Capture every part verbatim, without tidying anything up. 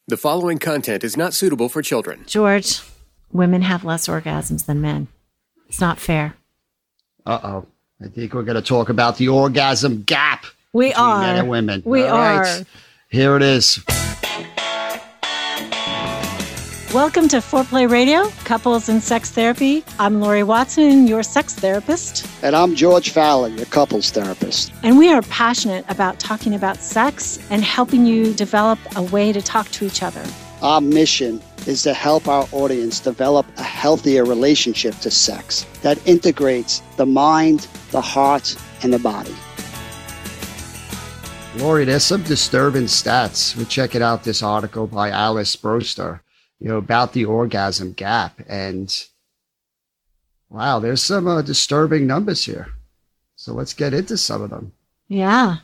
The following content is not suitable for children. George, women have less orgasms than men. It's not fair. Uh-oh. I think we're going to talk about the orgasm gap we between are. men and women. We All are. Right. Here it is. Welcome to Foreplay Radio, Couples and Sex Therapy. I'm Lori Watson, your sex therapist. And I'm George Fowler, your couples therapist. And we are passionate about talking about sex and helping you develop a way to talk to each other. Our mission is to help our audience develop a healthier relationship to sex that integrates the mind, the heart, and the body. Lori, there's some disturbing stats. We're checking out this article by Alice Broster, you know, about the orgasm gap. And wow, there's some uh, disturbing numbers here. So let's get into some of them. Yeah.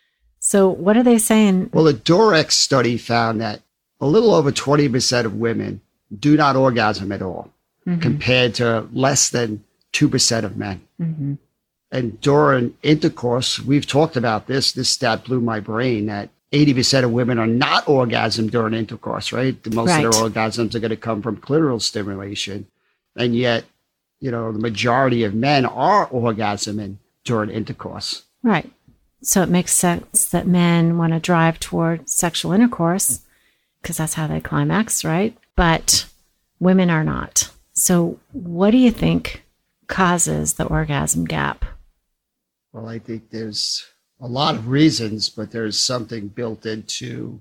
So what are they saying? Well, a Durex study found that a little over twenty percent of women do not orgasm at all, mm-hmm. compared to less than two percent of men. Mm-hmm. And during intercourse, we've talked about this. This stat blew my brain that eighty percent of women are not orgasm during intercourse, right? The most right. of their orgasms are going to come from clitoral stimulation. And yet, you know, the majority of men are orgasming during intercourse. Right. So it makes sense that men want to drive toward sexual intercourse because that's how they climax, right? But women are not. So what do you think causes the orgasm gap? Well, I think there's a lot of reasons, but there's something built into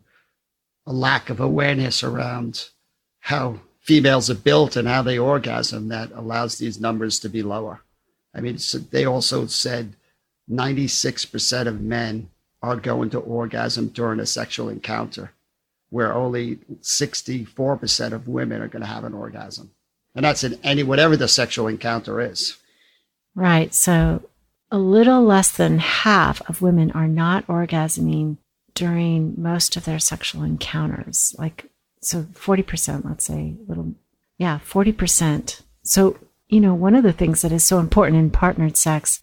a lack of awareness around how females are built and how they orgasm that allows these numbers to be lower. I mean, so they also said ninety-six percent of men are going to orgasm during a sexual encounter, where only sixty-four percent of women are going to have an orgasm. And that's in any, whatever the sexual encounter is. Right. So a little less than half of women are not orgasming during most of their sexual encounters. Like, so forty percent, let's say, little, yeah, forty percent. So, you know, one of the things that is so important in partnered sex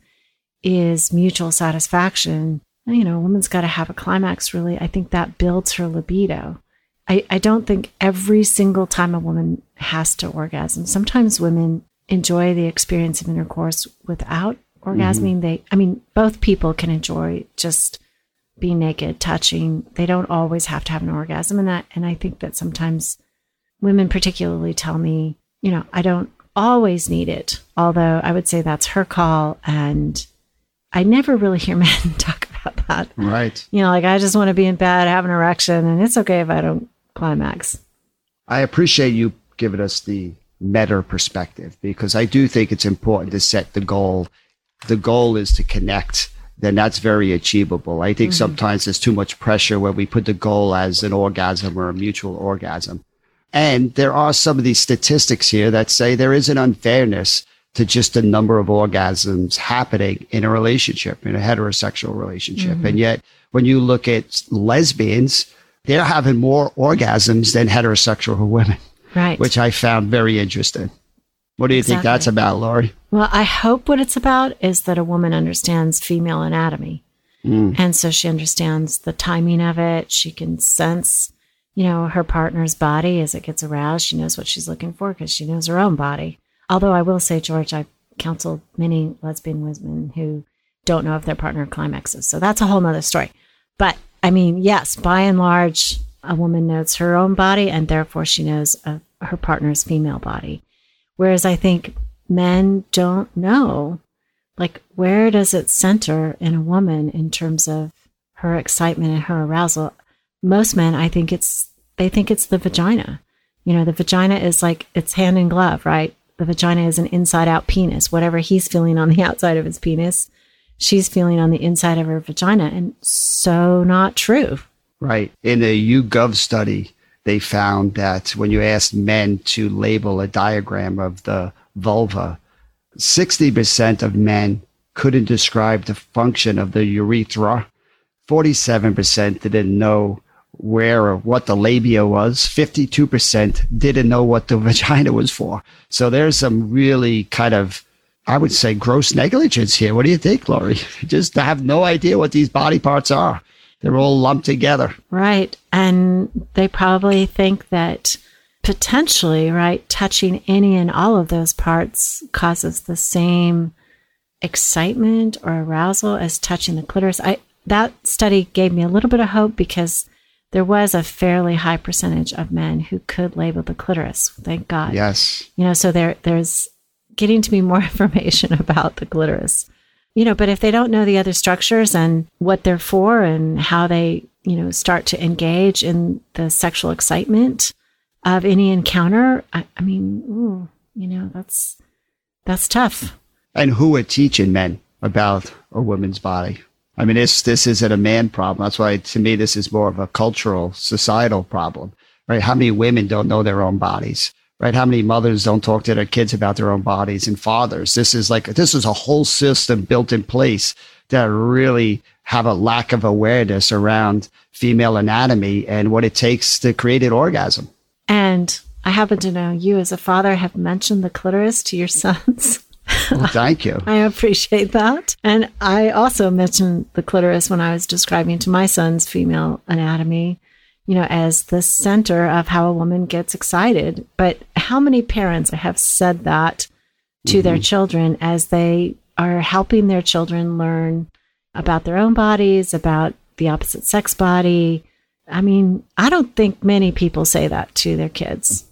is mutual satisfaction. You know, a woman's got to have a climax, really. I think that builds her libido. I, I don't think every single time a woman has to orgasm. Sometimes women enjoy the experience of intercourse without orgasming. Mm-hmm. They, I mean, both people can enjoy just being naked, touching. They don't always have to have an orgasm. And that, and I think that sometimes women particularly tell me, you know, I don't always need it. Although I would say that's her call. And I never really hear men talk about that. Right. You know, like, I just want to be in bed, have an erection, and it's okay if I don't climax. I appreciate you giving us the meta perspective, because I do think it's important to set the goal. The goal is to connect, then that's very achievable. I think mm-hmm. sometimes there's too much pressure when we put the goal as an orgasm or a mutual orgasm. And there are some of these statistics here that say there is an unfairness to just the number of orgasms happening in a relationship, in a heterosexual relationship. Mm-hmm. And yet, when you look at lesbians, they're having more orgasms than heterosexual women, right? Which I found very interesting. What do you exactly. think that's about, Lori? Well, I hope what it's about is that a woman understands female anatomy. Mm. And so she understands the timing of it. She can sense, you know, her partner's body as it gets aroused. She knows what she's looking for because she knows her own body. Although I will say, George, I've counseled many lesbian women who don't know if their partner climaxes. So that's a whole nother story. But I mean, yes, by and large, a woman knows her own body and therefore she knows uh, her partner's female body. Whereas I think men don't know, like, where does it center in a woman in terms of her excitement and her arousal? Most men, I think it's, they think it's the vagina. You know, the vagina is like, it's hand in glove, right? The vagina is an inside out penis. Whatever he's feeling on the outside of his penis, she's feeling on the inside of her vagina. And so not true. Right. In a YouGov study, they found that when you asked men to label a diagram of the vulva, sixty percent of men couldn't describe the function of the urethra. forty-seven percent didn't know where or what the labia was. fifty-two percent didn't know what the vagina was for. So there's some really kind of, I would say, gross negligence here. What do you think, Lori? Just to have no idea what these body parts are. They're all lumped together. Right. And they probably think that potentially, right, touching any and all of those parts causes the same excitement or arousal as touching the clitoris. I that study gave me a little bit of hope because there was a fairly high percentage of men who could label the clitoris. Thank God. Yes. You know, so there there's getting to be more information about the clitoris. You know, but if they don't know the other structures and what they're for and how they, you know, start to engage in the sexual excitement of any encounter, I, I mean, ooh, you know, that's that's tough. And who are teaching men about a woman's body? I mean, this this isn't a man problem. That's why, to me, this is more of a cultural, societal problem, right? How many women don't know their own bodies? Right? How many mothers don't talk to their kids about their own bodies, and fathers? This is like, this is a whole system built in place that really have a lack of awareness around female anatomy and what it takes to create an orgasm. And I happen to know you as a father have mentioned the clitoris to your sons. Well, thank you. I appreciate that. And I also mentioned the clitoris when I was describing to my sons female anatomy, you know, as the center of how a woman gets excited. But how many parents have said that to mm-hmm. their children as they are helping their children learn about their own bodies, about the opposite sex body? I mean, I don't think many people say that to their kids.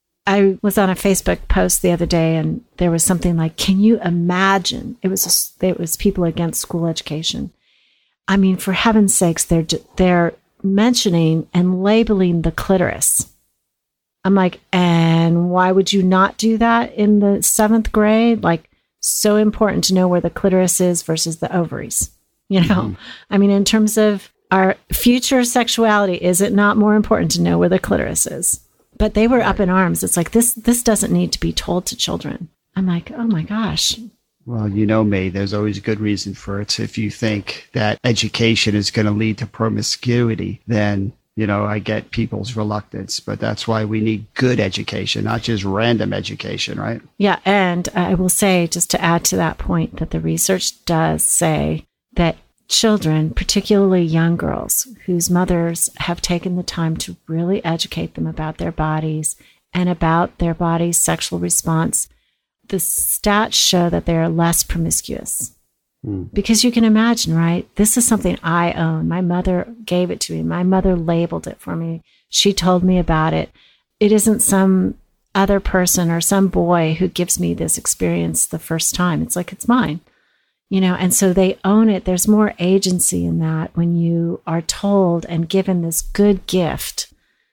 I was on a Facebook post the other day and there was something like, can you imagine? It was, a, it was people against school education. I mean, for heaven's sakes, they're, they're, mentioning and labeling the clitoris. I'm like, and why would you not do that in the seventh grade? Like, so important to know where the clitoris is versus the ovaries. You know, mm-hmm. I mean, in terms of our future sexuality, is it not more important to know where the clitoris is? But they were right. up in arms. It's like, this, this doesn't need to be told to children. I'm like, oh my gosh. Well, you know me, there's always a good reason for it. So if you think that education is going to lead to promiscuity, then, you know, I get people's reluctance. But that's why we need good education, not just random education, right? Yeah. And I will say, just to add to that point, that the research does say that children, particularly young girls, whose mothers have taken the time to really educate them about their bodies and about their body's sexual response, the stats show that they are less promiscuous. Mm. Because you can imagine, right? This is something I own. My mother gave it to me. My mother labeled it for me. She told me about it. It isn't some other person or some boy who gives me this experience the first time. It's like, it's mine, you know? And so they own it. There's more agency in that when you are told and given this good gift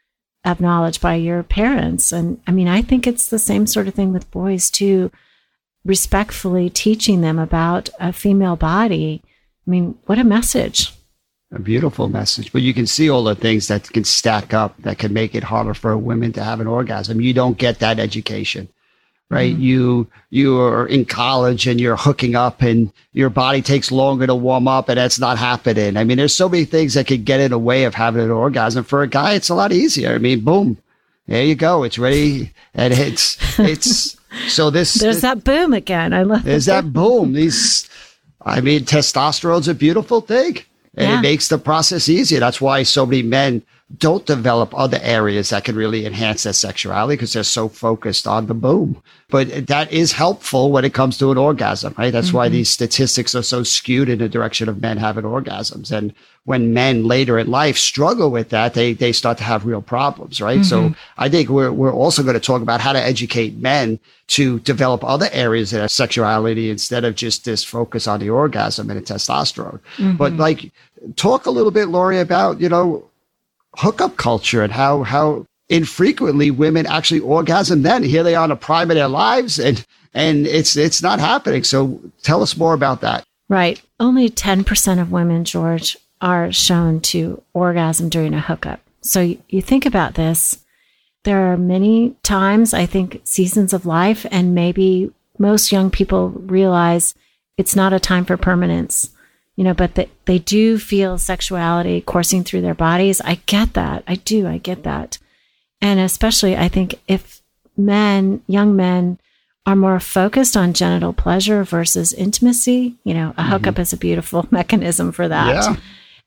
of knowledge by your parents. And I mean, I think it's the same sort of thing with boys too, respectfully teaching them about a female body. I mean, what a message. A beautiful message. But you can see all the things that can stack up that can make it harder for women to have an orgasm. You don't get that education, right? Mm-hmm. You, you are in college and you're hooking up and your body takes longer to warm up and that's not happening. I mean, there's so many things that could get in the way of having an orgasm. For a guy, it's a lot easier. I mean, boom, there you go. It's ready. And it's, it's, so this. There's this, that boom again. I love There's that boom. These, I mean, testosterone's a beautiful thing and yeah. it makes the process easier. That's why so many men don't develop other areas that can really enhance their sexuality because they're so focused on the boom. But that is helpful when it comes to an orgasm, right? That's mm-hmm. why these statistics are so skewed in the direction of men having orgasms. And when men later in life struggle with that, they they start to have real problems, right? Mm-hmm. So I think we're we're also going to talk about how to educate men to develop other areas of their sexuality instead of just this focus on the orgasm and the testosterone. Mm-hmm. But like, talk a little bit, Lori, about, you know, hookup culture and how how infrequently women actually orgasm then. Here they are in the prime of their lives and and it's it's not happening. So tell us more about that. Right. Only ten percent of women, George, are shown to orgasm during a hookup. So you, you think about this. There are many times, I think, seasons of life, and maybe most young people realize it's not a time for permanence. You know, but they, they do feel sexuality coursing through their bodies. I get that. I do. I get that. And especially, I think if men, young men, are more focused on genital pleasure versus intimacy, you know, a mm-hmm. hookup is a beautiful mechanism for that. Yeah.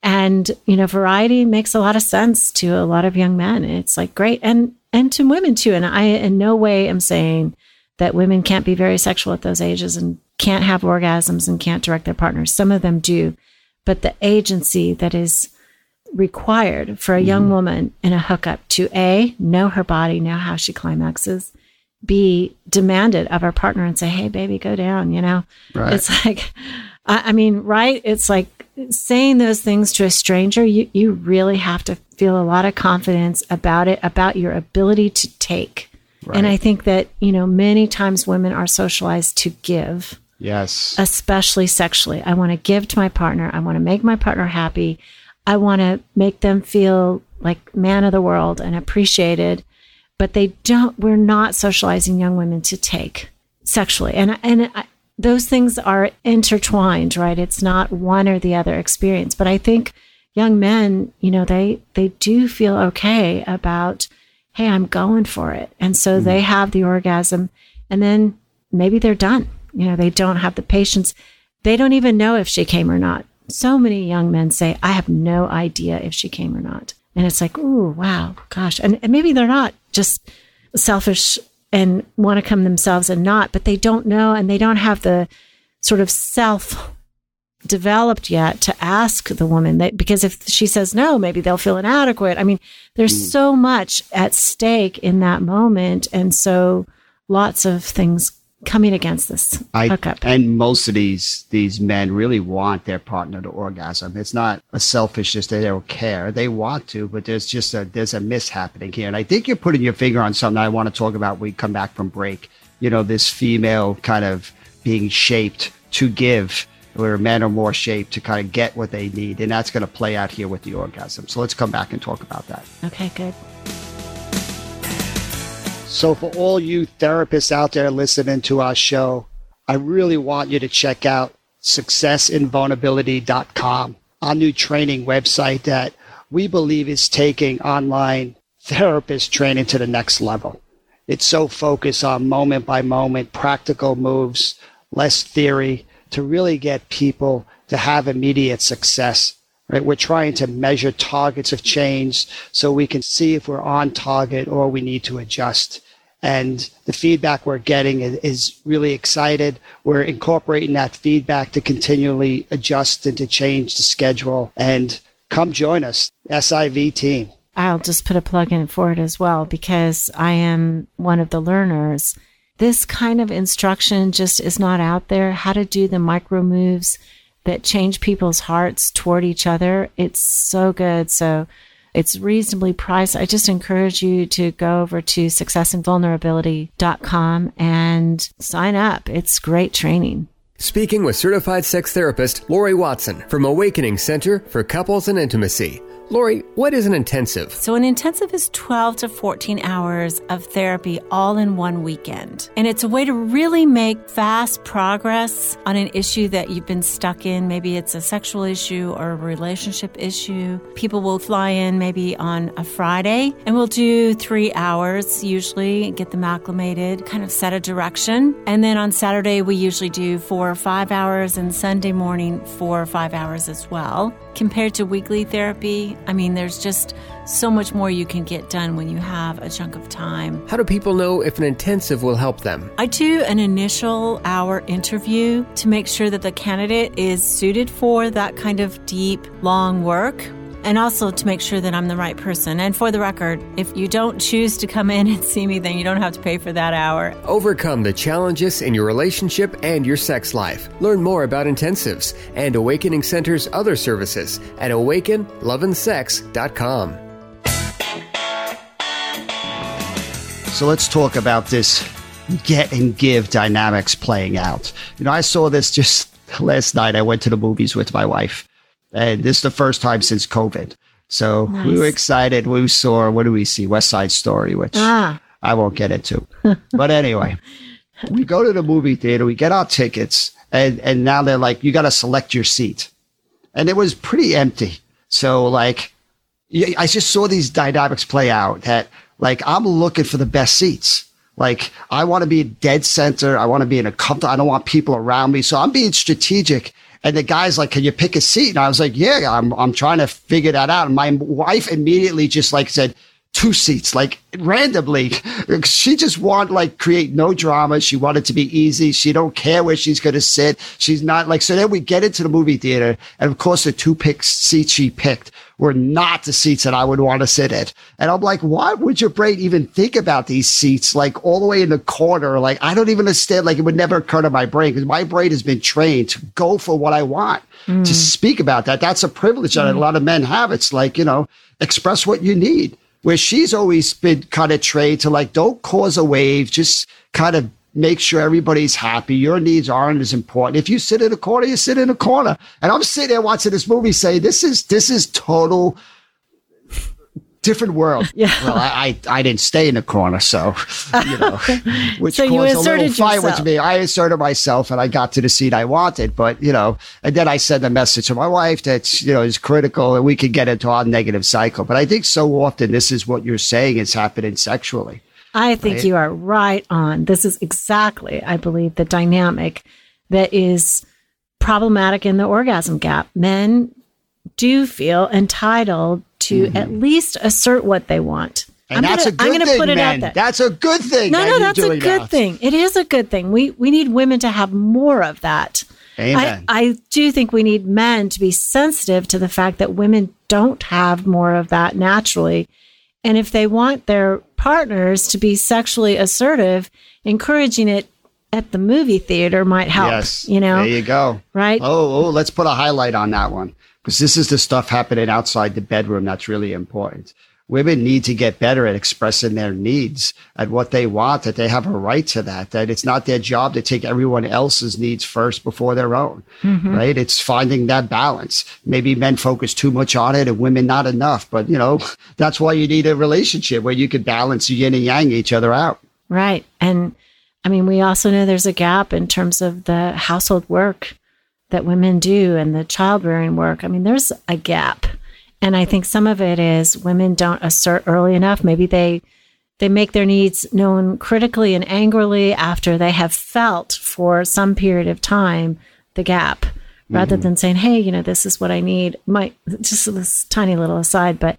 And, you know, variety makes a lot of sense to a lot of young men. It's like great. And, and to women too. And I in no way am saying that women can't be very sexual at those ages and can't have orgasms and can't direct their partners. Some of them do. But the agency that is required for a young mm. woman in a hookup to A, know her body, know how she climaxes, B, demanded of her partner and say, hey, baby, go down, you know? Right. It's like, I, I mean, right? It's like saying those things to a stranger, you, you really have to feel a lot of confidence about it, about your ability to take. Right. And I think that, you know, many times women are socialized to give. Yes. Especially sexually. I want to give to my partner. I want to make my partner happy. I want to make them feel like man of the world and appreciated. But they don't, we're not socializing young women to take sexually. And, and I, those things are intertwined, right? It's not one or the other experience. But I think young men, you know, they, they do feel okay about, hey, I'm going for it. And so mm-hmm. they have the orgasm and then maybe they're done. You know, they don't have the patience. They don't even know if she came or not. So many young men say, I have no idea if she came or not. And it's like, ooh, wow, gosh. And, and maybe they're not just selfish and want to come themselves and not, but they don't know and they don't have the sort of self developed yet to ask the woman that, because if she says no, maybe they'll feel inadequate. I mean, there's mm. so much at stake in that moment. And so lots of things coming against this I, hookup. And most of these these men really want their partner to orgasm. It's not a selfishness that they don't care. They want to, but there's just a there's a miss happening here. And I think you're putting your finger on something I want to talk about when we come back from break. You know, this female kind of being shaped to give, where men are more shaped to kind of get what they need. And that's going to play out here with the orgasm. So let's come back and talk about that. Okay, good. So for all you therapists out there listening to our show, I really want you to check out success in vulnerability dot com, our new training website that we believe is taking online therapist training to the next level. It's so focused on moment by moment, practical moves, less theory, to really get people to have immediate success. Right? We're trying to measure targets of change so we can see if we're on target or we need to adjust. And the feedback we're getting is really excited. We're incorporating that feedback to continually adjust and to change the schedule. And come join us, S I V team. I'll just put a plug in for it as well, because I am one of the learners. This kind of instruction just is not out there. How to do the micro moves that change people's hearts toward each other. It's so good. So it's reasonably priced. I just encourage you to go over to success in vulnerability dot com and sign up. It's great training. Speaking with certified sex therapist Lori Watson from Awakening Center for Couples and Intimacy. Lori, what is an intensive? So an intensive is twelve to fourteen hours of therapy all in one weekend. And it's a way to really make fast progress on an issue that you've been stuck in. Maybe it's a sexual issue or a relationship issue. People will fly in maybe on a Friday and we'll do three hours usually, get them acclimated, kind of set a direction. And then on Saturday, we usually do four or five hours and Sunday morning, four or five hours as well. Compared to weekly therapy, I mean, there's just so much more you can get done when you have a chunk of time. How do people know if an intensive will help them? I do an initial hour interview to make sure that the candidate is suited for that kind of deep, long work. And also to make sure that I'm the right person. And for the record, if you don't choose to come in and see me, then you don't have to pay for that hour. Overcome the challenges in your relationship and your sex life. Learn more about intensives and Awakening Center's other services at awaken love and sex dot com. So let's talk about this get and give dynamics playing out. You know, I saw this just last night. I went to the movies with my wife. And this is the first time since COVID. So nice. We were excited. We saw, what do we see? West Side Story, which ah. I won't get into. But anyway, we go to the movie theater, we get our tickets, and, and now they're like, you got to select your seat. And it was pretty empty. So like, I just saw these dynamics play out that like, I'm looking for the best seats. Like, I want to be dead center. I want to be in a comfortable, I don't want people around me. So I'm being strategic. And the guy's like, can you pick a seat? And I was like, yeah, I'm, I'm trying to figure that out. And my wife immediately just like said, two seats, like randomly. She just want like create no drama. She want it to be easy. She don't care where she's going to sit. She's not like, so then we get into the movie theater. And of course the two pick seats she picked were not the seats that I would want to sit at. And I'm like, why would your brain even think about these seats? Like all the way in the corner. Like, I don't even understand. Like it would never occur to my brain because my brain has been trained to go for what I want, mm. to speak about that. That's a privilege mm. that a lot of men have. It's like, you know, express what you need. Where she's always been kind of trained to like, don't cause a wave, just kind of make sure everybody's happy. Your needs aren't as important. If you sit in a corner, you sit in a corner. And I'm sitting there watching this movie saying, this is, this is total different world. Yeah. Well, I, I, I didn't stay in the corner, so, you know, which so caused a little fight yourself. with me. I asserted myself and I got to the seat I wanted, but, you know, and then I sent a message to my wife that, you know, is critical and we could get into our negative cycle. But I think so often this is what you're saying is happening sexually. I think right? you are right on. This is exactly, I believe, the dynamic that is problematic in the orgasm gap. Men do feel entitled to mm-hmm. at least assert what they want. And I'm that's gonna, a good I'm gonna thing, put it man. out there. That's a good thing. No, that no, you're that's a doing good that. thing. It is a good thing. We we need women to have more of that. Amen. I, I do think we need men to be sensitive to the fact that women don't have more of that naturally. And if they want their partners to be sexually assertive, encouraging it at the movie theater might help. Yes. You know? There you go. Right? Oh, oh, let's put a highlight on that one. Because this is the stuff happening outside the bedroom that's really important. Women need to get better at expressing their needs, at what they want, that they have a right to that, that it's not their job to take everyone else's needs first before their own, mm-hmm. right? It's finding that balance. Maybe men focus too much on it and women not enough. But, you know, that's why you need a relationship where you can balance yin and yang each other out. Right. And I mean, we also know there's a gap in terms of the household work that women do and the child rearing work. I mean, there's a gap. And I think some of it is women don't assert early enough. Maybe they they make their needs known critically and angrily after they have felt for some period of time the gap, mm-hmm. rather than saying, hey, you know, this is what I need. My just this tiny little aside, but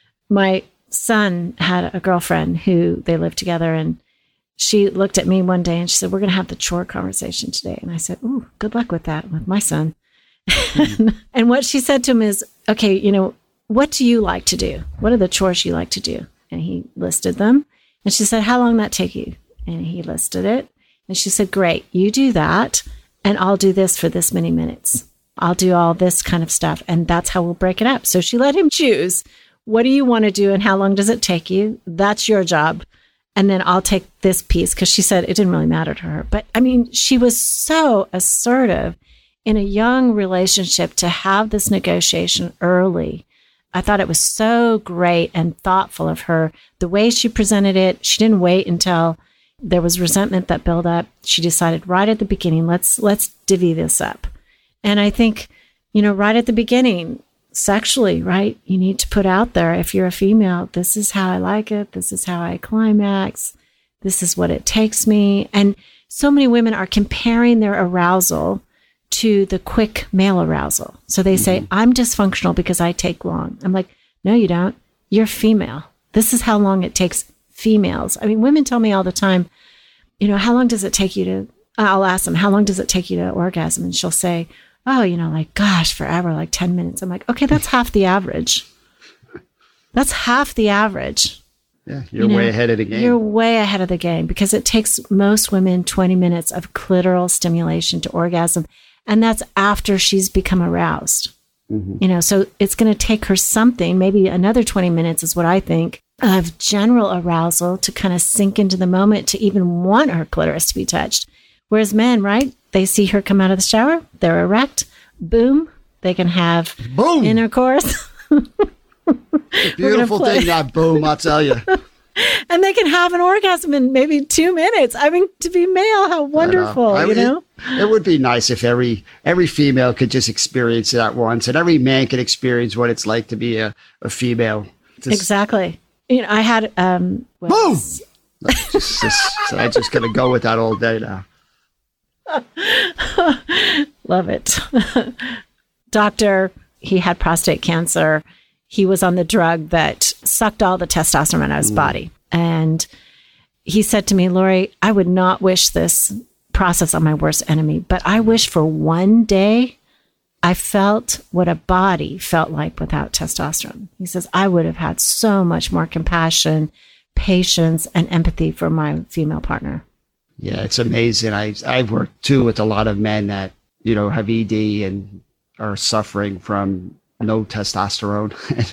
my son had a girlfriend who they lived together, and she looked at me one day and she said, we're going to have the chore conversation today. And I said, ooh, good luck with that with my son. Mm-hmm. And what she said to him is, okay, you know, what do you like to do? What are the chores you like to do? And he listed them. And she said, how long did that take you? And he listed it. And she said, great, you do that. And I'll do this for this many minutes. I'll do all this kind of stuff. And that's how we'll break it up. So she let him choose. What do you want to do? And how long does it take you? That's your job. And then I'll take this piece, because she said it didn't really matter to her. But I mean, she was so assertive in a young relationship to have this negotiation early. I thought it was so great and thoughtful of her. The way she presented it, she didn't wait until there was resentment that built up. She decided right at the beginning, let's let's divvy this up. And I think, you know, right at the beginning, sexually, right, you need to put out there, if you're a female, this is how I like it. This is how I climax. This is what it takes me. And so many women are comparing their arousal to the quick male arousal. So they say, mm-hmm. I'm dysfunctional because I take long. I'm like, no, you don't. You're female. This is how long it takes females. I mean, women tell me all the time, you know, how long does it take you to, I'll ask them, how long does it take you to orgasm? And she'll say, oh, you know, like, gosh, forever, like ten minutes. I'm like, okay, that's half the average. That's half the average. Yeah, you're you know, way ahead of the game. You're way ahead of the game, because it takes most women twenty minutes of clitoral stimulation to orgasm. And that's after she's become aroused. Mm-hmm. You know, so it's going to take her something, maybe another twenty minutes is what I think, of general arousal to kind of sink into the moment to even want her clitoris to be touched. Whereas men, right? They see her come out of the shower, they're erect, boom, they can have boom. intercourse. Beautiful thing, that boom, I'll tell you. And they can have an orgasm in maybe two minutes. I mean, to be male, how wonderful, I know. I you mean, know? It, it would be nice if every every female could just experience that once, and every man could experience what it's like to be a, a female. Just, exactly. You know, I had... Um, boom! No, just, just, so I'm just going to go with that all day now. Love it. Doctor, he had prostate cancer. He was on the drug that sucked all the testosterone out of his mm. body. And he said to me, Lori, I would not wish this process on my worst enemy, but I wish for one day I felt what a body felt like without testosterone. He says, I would have had so much more compassion, patience, and empathy for my female partner. Yeah, it's amazing. I, I've worked too with a lot of men that, you know, have E D and are suffering from no testosterone.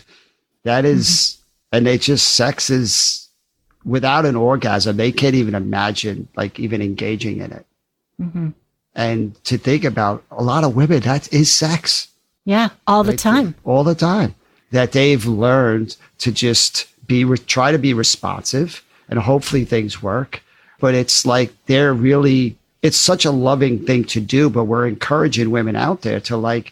That is, mm-hmm. and they just, sex is, without an orgasm, they can't even imagine like even engaging in it. Mm-hmm. And to think about a lot of women, that is sex. Yeah, all the right? time. All the time. That they've learned to just be, re- try to be responsive, and hopefully things work. But it's like they're really, it's such a loving thing to do, but we're encouraging women out there to like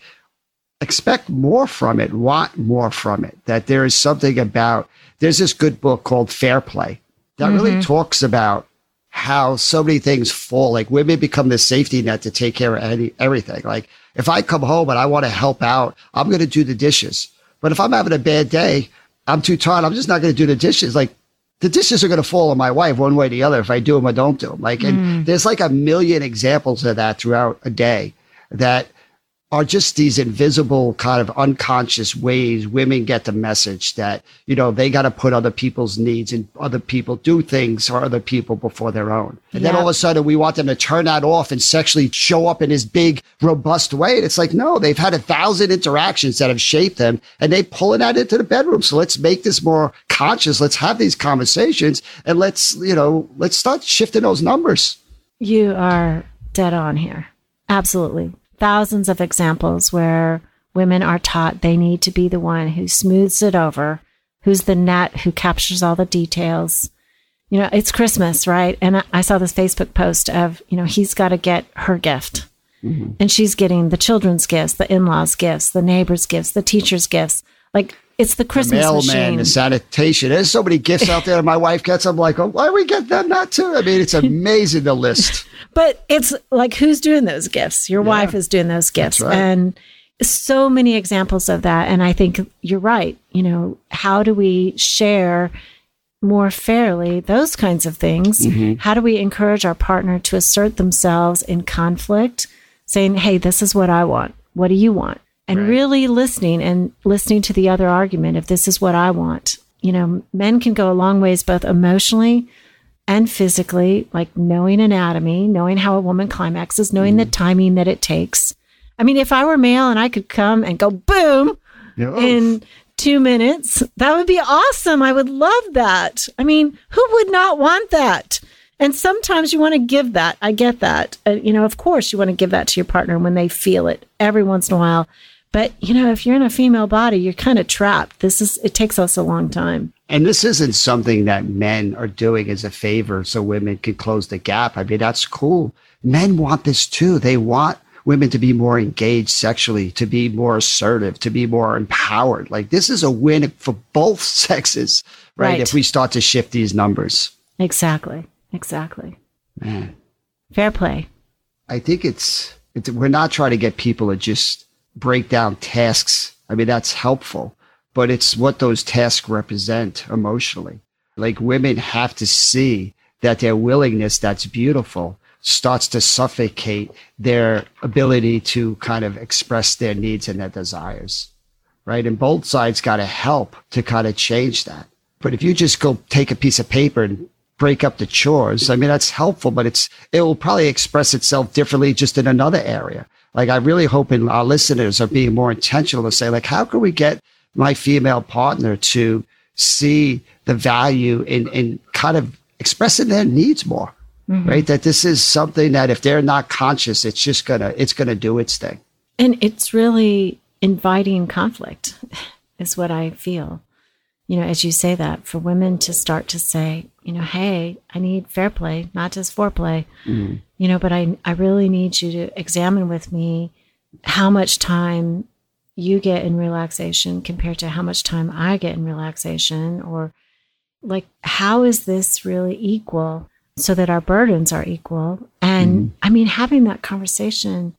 expect more from it, want more from it. That there is something about, there's this good book called Fair Play that mm-hmm. really talks about how so many things fall. Like women become the safety net to take care of any, everything. Like if I come home and I want to help out, I'm going to do the dishes. But if I'm having a bad day, I'm too tired, I'm just not going to do the dishes. Like the dishes are going to fall on my wife one way or the other if I do them or don't do them. Like, mm. and there's like a million examples of that throughout a day that are just these invisible kind of unconscious ways women get the message that, you know, they got to put other people's needs and other people do things for other people before their own. And yeah. then all of a sudden we want them to turn that off and sexually show up in this big, robust way. And it's like, no, they've had a thousand interactions that have shaped them and they pulling that into the bedroom. So let's make this more conscious. Let's have these conversations and let's, you know, let's start shifting those numbers. You are dead on here. Absolutely. Thousands of examples where women are taught they need to be the one who smooths it over, who's the net, who captures all the details. You know, it's Christmas, right? And I saw this Facebook post of, you know, he's got to get her gift. Mm-hmm. And she's getting the children's gifts, the in-laws' gifts, the neighbors' gifts, the teachers' gifts. Like, it's the Christmas the mailman, machine. The sanitation. There's so many gifts out there my wife gets. I'm like, oh, why do we get them not too? I mean, it's amazing, the list. But it's like, who's doing those gifts? Your yeah, wife is doing those gifts. Right. And so many examples of that. And I think you're right. You know, how do we share more fairly those kinds of things? Mm-hmm. How do we encourage our partner to assert themselves in conflict, saying, hey, this is what I want. What do you want? And right. really listening and listening to the other argument if this is what I want. You know, men can go a long ways, both emotionally and physically, like knowing anatomy, knowing how a woman climaxes, knowing mm. the timing that it takes. I mean, if I were male and I could come and go boom yeah. in two minutes, that would be awesome. I would love that. I mean, who would not want that? And sometimes you want to give that. I get that. Uh, you know, of course you want to give that to your partner when they feel it every once in a while. But, you know, if you're in a female body, you're kind of trapped. This is, it takes us a long time. And this isn't something that men are doing as a favor so women can close the gap. I mean, that's cool. Men want this too. They want women to be more engaged sexually, to be more assertive, to be more empowered. Like, this is a win for both sexes, right? right. If we start to shift these numbers. Exactly. Exactly. Man. Fair play. I think it's, it's, we're not trying to get people to just break down tasks. I mean, that's helpful, but it's what those tasks represent emotionally. Like, women have to see that their willingness, that's beautiful, starts to suffocate their ability to kind of express their needs and their desires, right? And both sides got to help to kind of change that. But if you just go take a piece of paper and break up the chores, I mean, that's helpful, but it's, it will probably express itself differently just in another area. Like, I really hope our listeners are being more intentional to say, like, how can we get my female partner to see the value in, in kind of expressing their needs more, mm-hmm. right? That this is something that if they're not conscious, it's just gonna, it's gonna do its thing. And it's really inviting conflict is what I feel. You know, as you say that, for women to start to say, you know, hey, I need fair play, not just foreplay, mm-hmm. you know, but I, I really need you to examine with me how much time you get in relaxation compared to how much time I get in relaxation, or like, how is this really equal so that our burdens are equal? And mm-hmm. I mean, having that conversation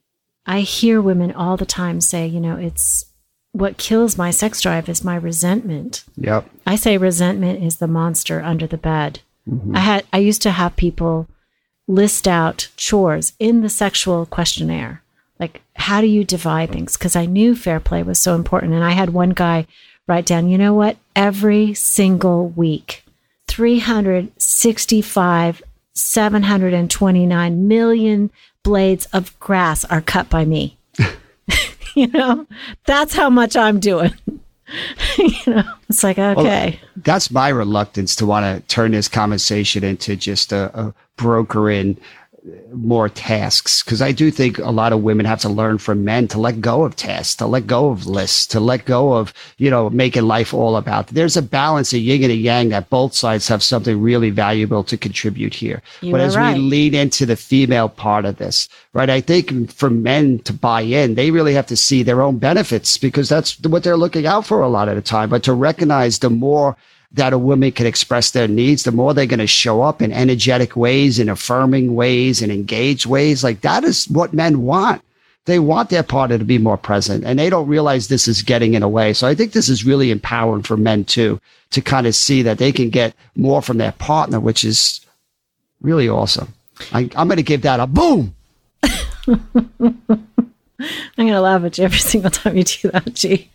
I hear women all the time say, you know, it's what kills my sex drive is my resentment. Yep. I say resentment is the monster under the bed. Mm-hmm. I had I used to have people list out chores in the sexual questionnaire. Like, how do you divide things? Because I knew fair play was so important. And I had one guy write down, you know what? Every single week, three hundred sixty-five, seven hundred twenty-nine million blades of grass are cut by me. You know, that's how much I'm doing. You know, it's like, okay. Well, that's my reluctance to want to turn this conversation into just a, a brokering more tasks, because I do think a lot of women have to learn from men to let go of tasks, to let go of lists, to let go of, you know, making life all about. There's a balance, a yin and a yang, that both sides have something really valuable to contribute here. You but as right. we lean into the female part of this, right, I think for men to buy in, they really have to see their own benefits, because that's what they're looking out for a lot of the time. But to recognize the more that a woman can express their needs, the more they're going to show up in energetic ways, in affirming ways, and engaged ways. Like, that is what men want. They want their partner to be more present, and they don't realize this is getting in the way. So I think this is really empowering for men too, to kind of see that they can get more from their partner, which is really awesome. I, I'm going to give that a boom. I'm going to laugh at you every single time you do that, G.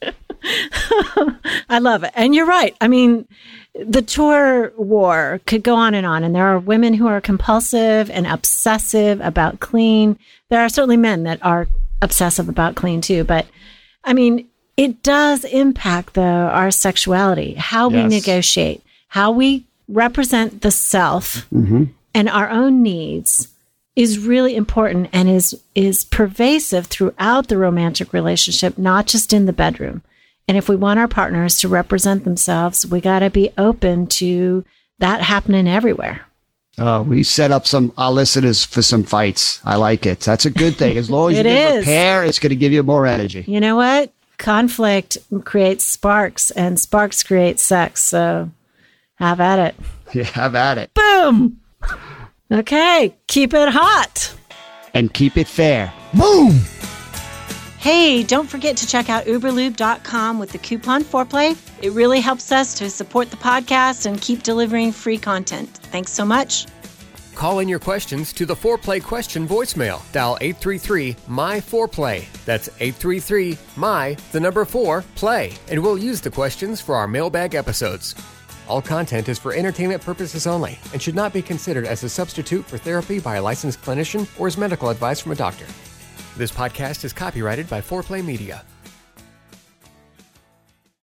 I love it. And you're right. I mean, the chore war could go on and on. And there are women who are compulsive and obsessive about clean. There are certainly men that are obsessive about clean too. But I mean, it does impact, though, our sexuality, how yes. we negotiate, how we represent the self mm-hmm. and our own needs is really important, and is is pervasive throughout the romantic relationship, not just in the bedroom. And if we want our partners to represent themselves, we got to be open to that happening everywhere. Oh, we set up some our listeners for some fights. I like it. That's a good thing. As long as you can repair, it's going to give you more energy. You know what? Conflict creates sparks, and sparks create sex. So have at it. Yeah, have at it. Boom. Okay, keep it hot. And keep it fair. Boom! Hey, don't forget to check out uber lube dot com with the coupon Foreplay. It really helps us to support the podcast and keep delivering free content. Thanks so much. Call in your questions to the Foreplay question voicemail. Dial eight three three, M Y, foreplay. That's eight three three, M Y, the number four, play. And we'll use the questions for our mailbag episodes. All content is for entertainment purposes only and should not be considered as a substitute for therapy by a licensed clinician or as medical advice from a doctor. This podcast is copyrighted by Foreplay Media.